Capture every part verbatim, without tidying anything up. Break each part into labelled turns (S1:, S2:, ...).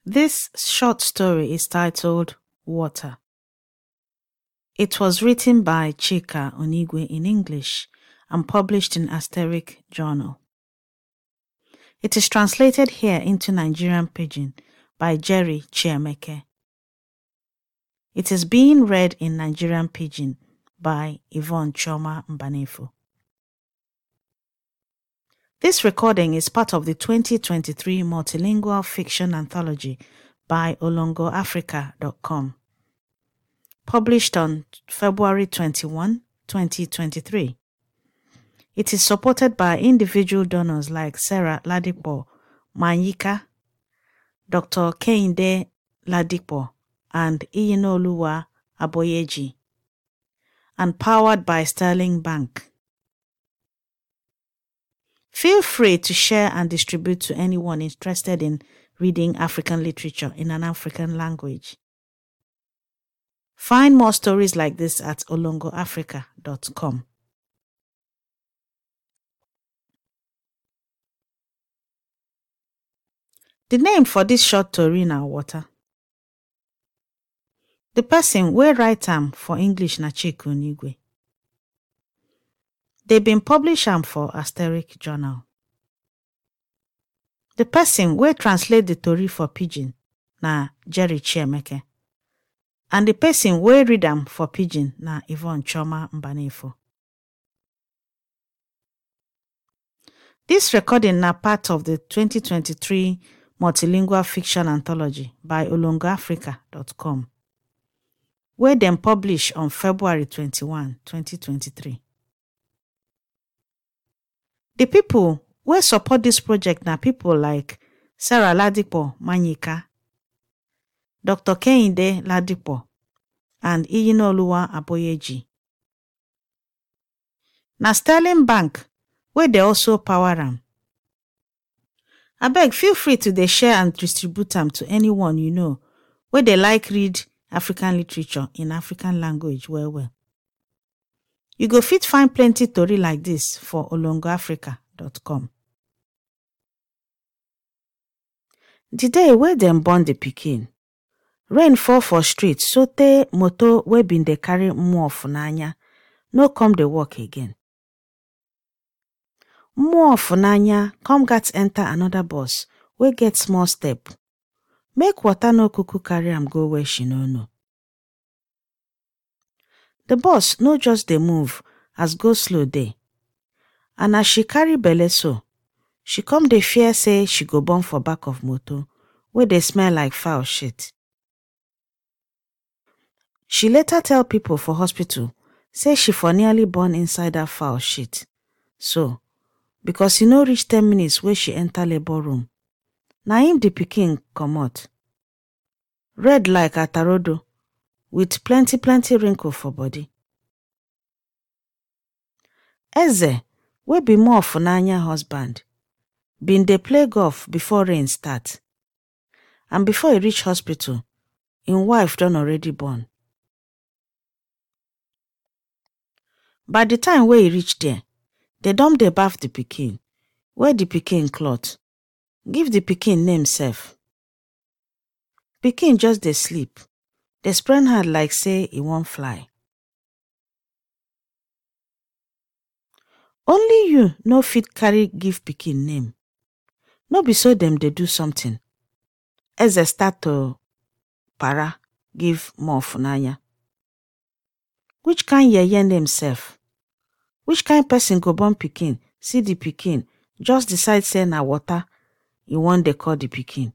S1: This short story is titled Water. It was written by Chika Onigwe in English and published in Asterisk Journal. It is translated here into Nigerian Pidgin by Jerry Chiemeke. It is being read in Nigerian Pidgin by Yvonne Choma Mbanefo. This recording is part of the twenty twenty-three multilingual fiction anthology by olongo africa dot com, published on February twenty-first, twenty twenty-three. It is supported by individual donors like Sarah Ladipo Manyika, Doctor Kehinde Ladipo, and Iyinoluwa Aboyeji, and powered by Sterling Bank. Feel free to share and distribute to anyone interested in reading African literature in an African language. Find more stories like this at olongo africa dot com. The name for this short story na Water. The person wey write am for English na Chika Onigwe. They been publish am for Asterisk Journal. The person wey translate the story for Pidgin na Jerry Chiemeke. And the person wey read am for Pidgin na Yvonne Choma Mbanefo. This recording na part of the twenty twenty-three multilingual fiction anthology by olongo africa dot com, where dem publish on February twenty-first, twenty twenty-three. The people wey support this project na people like Sarah Ladipo Manyika, Doctor Kehinde Ladipo, and Iyinoluwa Aboyeji. Na Sterling Bank wey dey also power am. Abeg, feel free to dey share and distribute am to anyone you know wey dey like read African literature in African language well well. You go fit find plenty story like this for olongo africa dot com. The day wey dem born the pikin, rain fall for street sotey motor wey bin dey carry Mmụọ Funanya no come dey work again. Mmụọ Funanya come gat enter another bus wey get small step, make water no kuku carry am go where she no know. The bus no just dey move as go slow dey, and as she carry belle so, she come dey fear say she go born for back of motor wey dey smell like foul shit. She later tell people for hospital say she for nearly born inside that foul shit. So, because e no reach ten minutes wey she enter labor room, na im the pikin comot, red like atarodo, with plenty plenty wrinkle for body. Eze, wey be Mmụọ Funanya husband, bin dey play golf before rain start, and before he reach hospital, im wife don already born. By the time wey he reach there, they don dey baff the pikin, wear the pikin cloth, give the pikin name sef. Pikin just dey sleep, dey spread hand like say e wan fly. Only you no fit carry give pikin name. No be so dem dey do something. Eze start to para give Mmụọ Funanya. Which kind yeye name sef? Which kind person go born pikin, see the pikin, just decide say na water you wan dey call the pikin?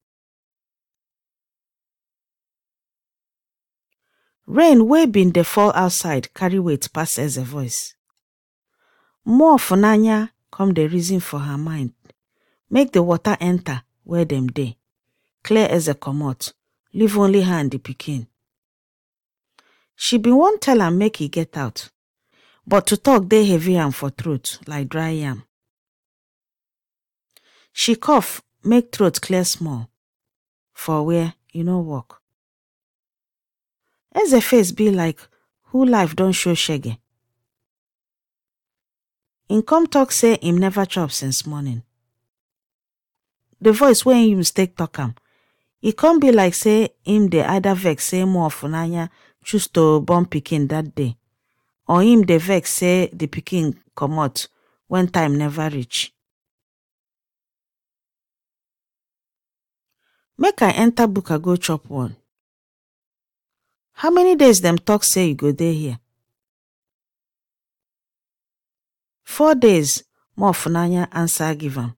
S1: Rain wey bin dey fall outside carry weight pass Eze voice. Mmụọ Funanya come dey reason for her mind, make the water enter where dem dey, clear Eze comot, leave only her and the pikin. She bin wan tell am make he get out, but to talk dey heavy am for throat like dry yam. She cough make throat clear small, for where e no work. Eze face be like who life don show shege. Im come talk say im never chop since morning. The voice wey im use take talk am, e come be like say him dey either vex say Mofunanya choose to born pikin that day, or him dey vex say the pikin comot when time never reach. Make I enter buka go chop one. How many days them talk say you go dey here? Four days, Mofunanya answer give am.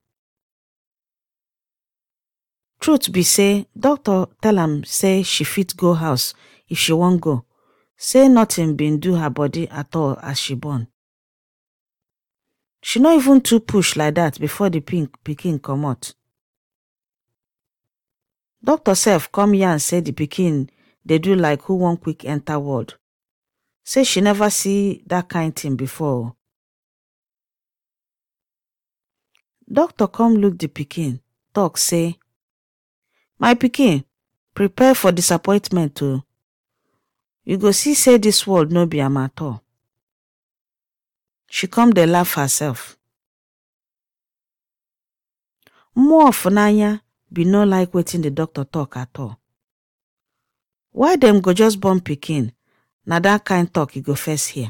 S1: Truth be say, doctor tell am say she fit go house if she wan go, say nothing been do her body at all as she born. She no even too push like that before the pink pikin comot. Doctor sef come yarn say the pikin dey do like who wan quick enter world. Say she never see that kind thing before. Doctor come look the pikin, talk say, my pikin, prepare for disappointment o. You go see say this world no be am at all. She come dey laugh herself. Mofunanya be no like wetin the doctor talk at all. Why them go just born pikin? Na that kind talk you go first hear.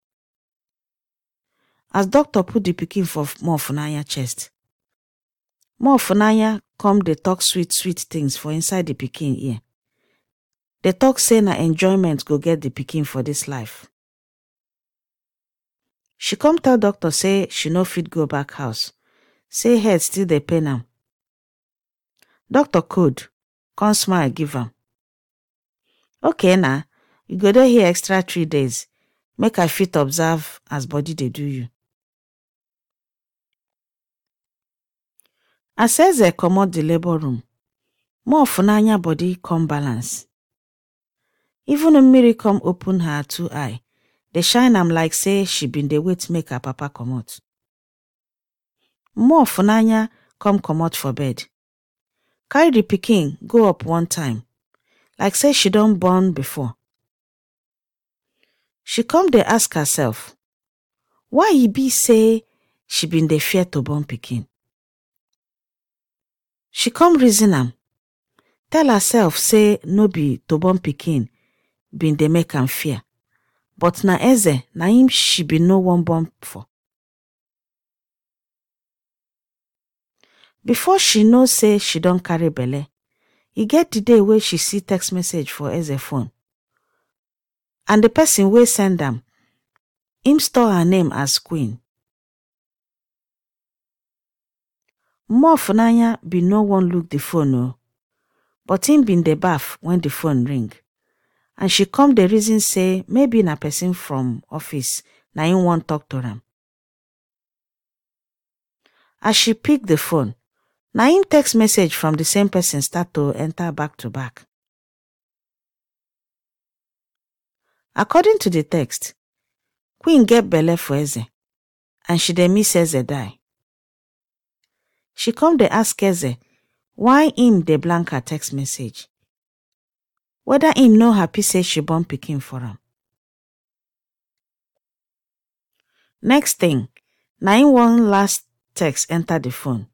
S1: As doctor put the pikin for Mofunanya chest, Mofunanya come dey talk sweet sweet things for inside the pikin ear. They talk say na enjoyment go get the pikin for this life. She come tell doctor say she no fit go back house, say head still dey pain am. Doctor code, come smile give am. Okay na, you go dey here extra three days, make I fit observe as body dey do you. As Eze comot the labor room, Mofunanya body come balance. Even Mmiri come open her two eye, they shine am like say she been dey wait make her papa comot. Mofunanya come comot for bed, carry the pikin go up one time, like say she don born before. She come dey ask herself, why e be say she been dey fear to born pikin? She come reason am, tell herself say no be to born pikin been dey make am fear, but na Eze na him she been no wan born for. Before she know say she don carry belle, e get the day wey she see text message for Eze phone, and the person wey send am, him store her name as Queen. Mofunanya been no wan look the phone o, but him been dey baff when the phone ring, and she come the reason say maybe na person from office na him wan talk to am. As she pick the phone, na him text message from the same person start to enter back to back. According to the text, Queen get belle for Eze, and she dey miss Eze die. She come dey ask Eze why him dey blank her text message, whether him no happy say she born pikin for am. Next thing, na him one last text enter the phone.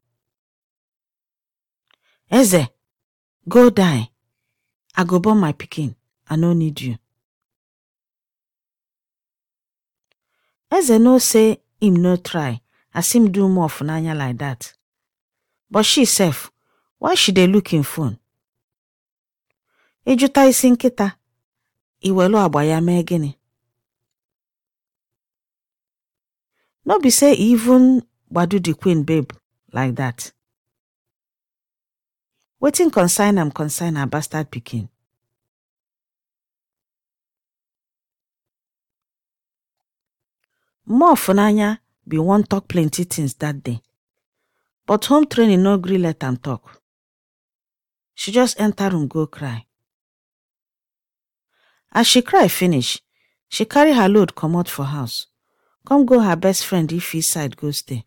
S1: Eze, go die. I go born my pikin. I no need you. Eze no say him no try, as him do Mofunanya like that. But she sef, why she dey look him phone? Ejuta isi nkịta, iwelu agba ya mee gịnị? No be say even gbadu the Queen babe like that. Wetin concern am concern her bastard pikin. Mofunanya be wan talk plenty things that day, but home training no gree let am talk. She just enter room go cry. As she cry finish, she carry her load comot for house, come go her best friend Ife side go stay.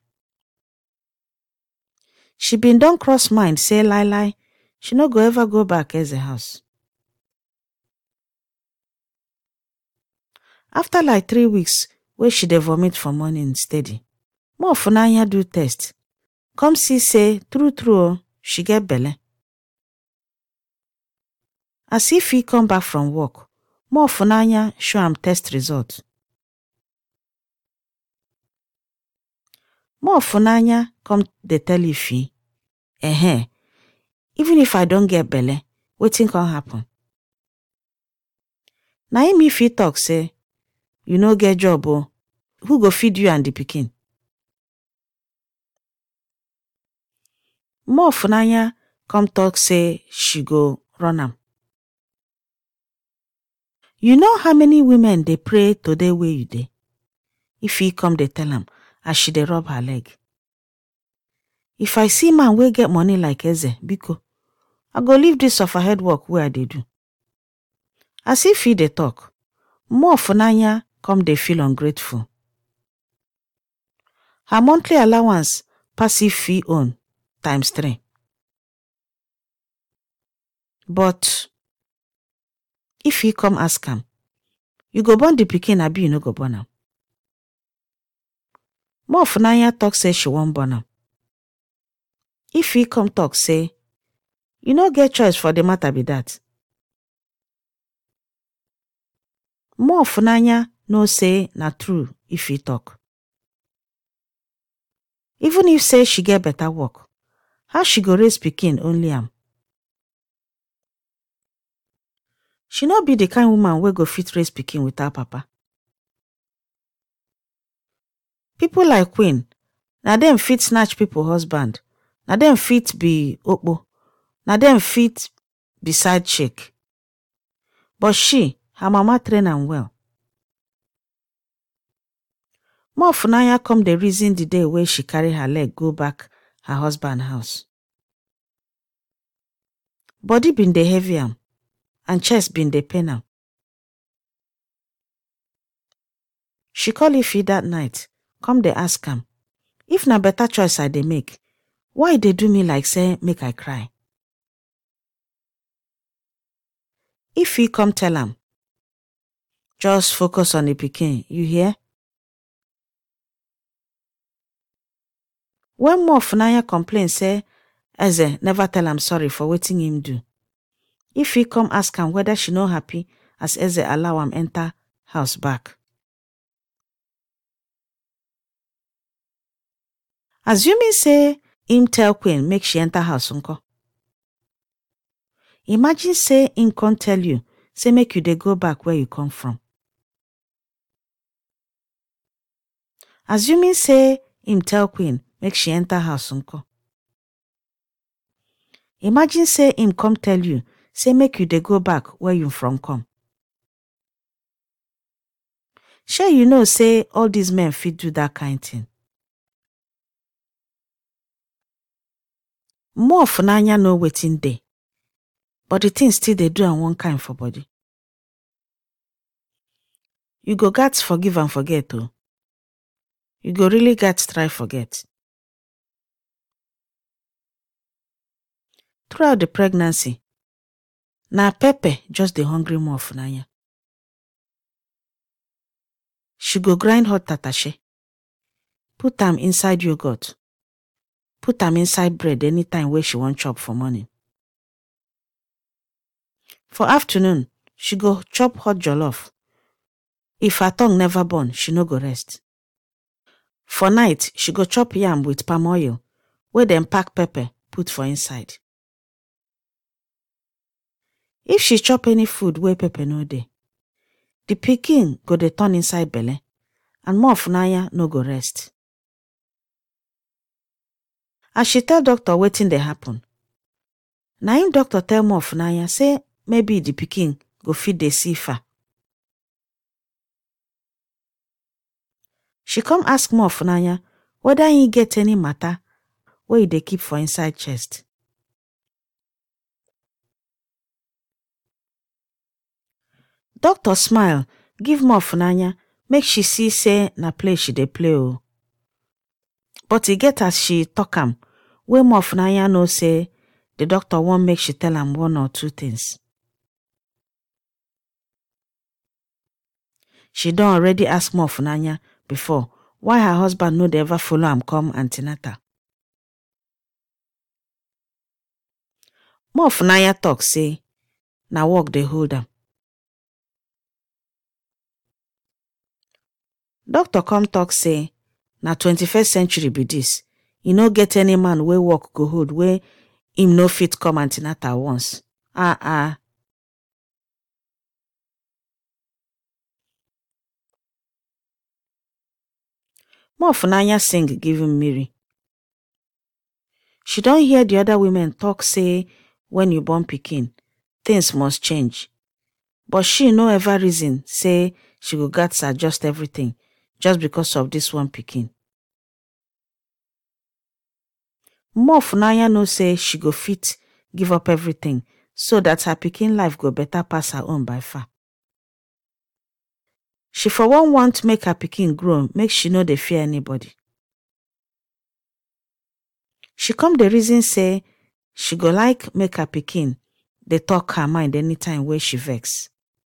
S1: She been don cross mind say lie lie, she no go ever go back Eze house. After like three weeks wey she dey vomit for morning steady, Mofunanya do test, come see say true true she get belle. As if he come back from work, more Funanya show am test result. More Funanya come dey tell Ife, eh, even if I don't get belle, wetin can happen? Na him Ife talk say, you no get job o, who go feed you and the pikin? More Funanya come talk say she go run am. You know how many women dey pray today where you dey? If he come dey tell am as she dey rub her leg. If I see man wey get money like Eze, biko, I go leave this of a head work where I dey do. As if he dey talk, more Funanya come dey feel ungrateful. Her monthly allowance passive fee own times three. But if he come ask am, you go born the pikin abi you no go born am? More Funanya talk say she won't born am. If he come talk say, you no get choice for the matter be that. More Funanya no say na true if he talk. Even if say she get better work, how she go raise pikin only am? She no be the kind woman wey go fit raise pikin without papa. People like Queen, na dem fit snatch people husband, na dem fit be okpo, na dem fit be side chick. But she, her mama train am well. More Funanya come the reason the day where she carry her leg go back her husband house. Body been dey heavy am, and chest been dey pain am. She call Ife that night, come dey ask am, if na better choice I dey make, why they do me like say make I cry? If he come tell am, just focus on the pikin, you hear? When more Funanya complain say Eze never tell am sorry for wetin him do, if he come ask am whether she no happy as Eze allow am enter house back. Assuming say him tell Queen make she enter house unko. Imagine say him can't tell you, say make you dey go back where you come from. Assuming say him tell Queen make she enter house unko. Imagine say him come tell you, say make you dey go back where you from come. Sure you know say all these men fit do that kind thing. More Funanya know wetin dey, but the thing still dey do am one kind for body. You go gats forgive and forget oh. You go really gats try forget. Throughout the pregnancy, na Pepe just dey hungry more Funanya. She go grind hot tatashe, put am inside yogurt, put am inside bread anytime where she want chop for morning. For afternoon, she go chop hot jollof. If her tongue never burn, she no go rest. For night, she go chop yam with palm oil, where dem pack pepper, put for inside. If she chop any food where pepper no dey, the pikin go dey turn inside belle, and more Funanya no go rest. As she tell doctor wetin dey happen, na him doctor tell more Funanya say maybe the pikin go fit dey see far. She come ask more Funanya whether he get any matter where he dey keep for inside chest. Doctor smile, give more Funanya, make she see say na play she dey play oh. But e get as she talk am, wey more Funanya know say the doctor want make she tell am one or two things. She don already ask more Funanya before why her husband no dey ever follow am come antenatal. More Funanya talk say, na work dey hold am. Doctor come talk say na twenty-first century be dis. E no get any man wey work go hold wey him no fit come an ten atal once. Ah ah. More Funanya sing give Mmiri. She don hear the other women talk say when you born pikin, things must change. But she no ever reason say she go gats adjust everything just because of this one pikin. More Funanya know say she go fit give up everything so that her pikin life go better pass her own by far. She for one want make her pikin grow, make she no dey fear anybody. She come the reason say she go like make her pikin dey talk her mind anytime wey she vex.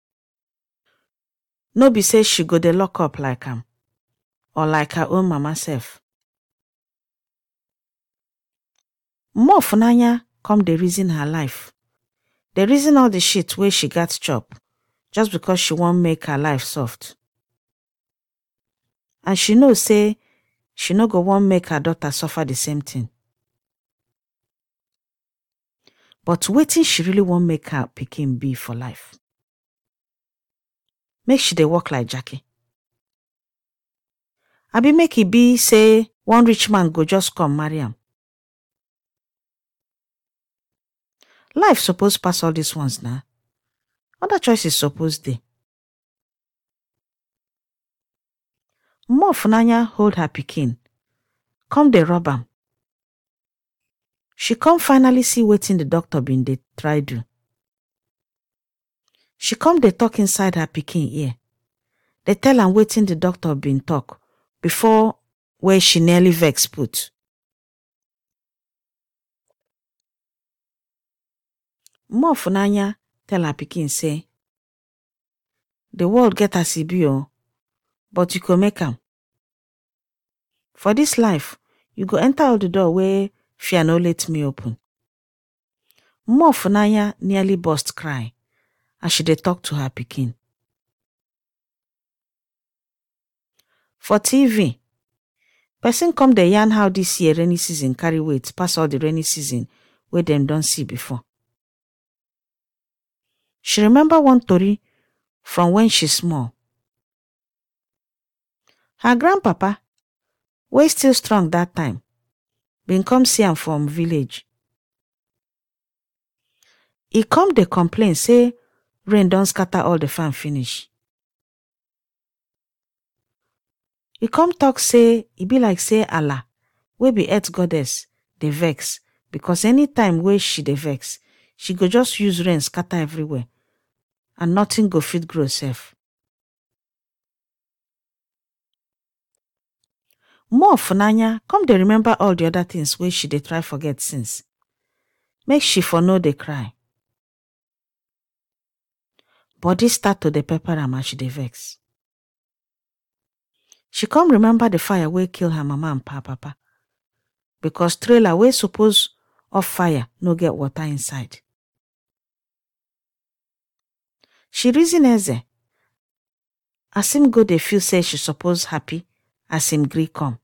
S1: No be say she go dey lock up like am or like her own mama sef. More Funanya come the reason her life. The reason all the shit wey she gat chop just because she wan make her life soft. And she know say she no go wan make her daughter suffer the same thing. But wetin she really wan make her pikin be for life? Make she dey work like Jackie. Abi make e be say one rich man go just come marry am. Life suppose pass all these ones now. Other choices suppose dey. More Funanya hold her pikin, come dey rub am. She come finally see wetin the doctor bin dey try do. She come dey talk inside her pikin ear. Dey tell am wetin the doctor bin talk before where she nearly vex put. More Funanya tell her pikin say, the world get as e be o, but you go make am. For this life, you go enter all the door wey fear no let me open. More Funanya nearly burst cry as she dey talk to her pikin. For T V, person come dey yarn how this year rainy season carry weight pass all the rainy season wey dem don see before. She remember one tori from when she small. Her grandpapa, wey still strong that time, bin come see am from village. E come dey complain say rain don scatter all the farm finish. E come talk say e be like say Allah, wey be earth goddess, dey vex because anytime wey she dey vex, she go just use rain scatter everywhere and nothing go fit grow sef. More Funanya come dey remember all the other things wey she dey try forget since. Make she for no dey cry. Body start to dey pepper am as she dey vex. She come remember the fire wey kill her mama and pa papa because trailer wey suppose off fire no get water inside. She reason Eze as him go dey feel say she suppose happy as him gree come.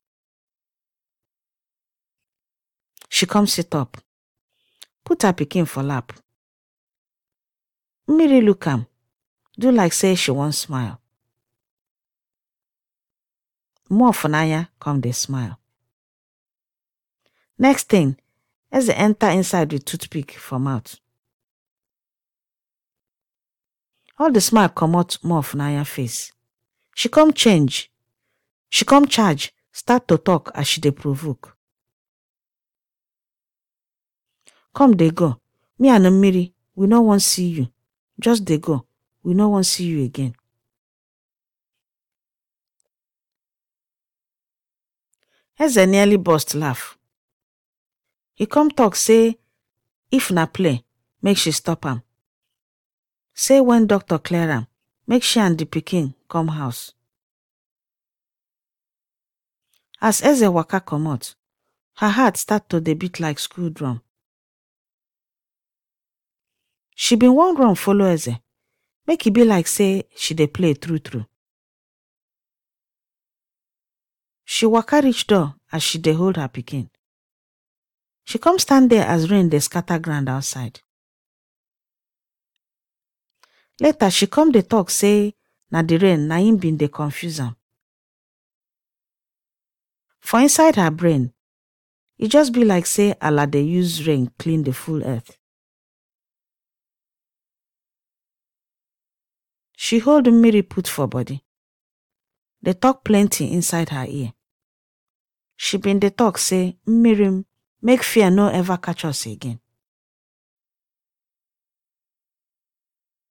S1: She come sit up, put her pikin for lap. Mmiri look am, do like say she wan smile. More Funanya come dey smile. Next thing, Eze enter inside with toothpick for mouth. All the smile comot More Funanya face. She come change. She come charge, start to talk as she dey provoke. Come dey go. Me and Mmiri, we no wan see you. Just dey go. We no wan see you again. Eze nearly burst laugh. He come talk say if na play, make she stop am. Say when doctor clear am, make she and the pikin come house. As Eze waka comot, her heart start to dey beat like school drum. She bin wan run follow Eze, make e be like say she dey play true true. She waka reach door as she dey hold her pikin. She come stand there as rain dey scatter ground outside. Later, she come dey talk say na the rain na im bin dey confuse am. For inside her brain, e just be like say Allah dey use rain clean the full earth. She hold Mmiri put for body. Dey talk plenty inside her ear. She bin dey talk say, Mmiri, make fear no ever catch us again.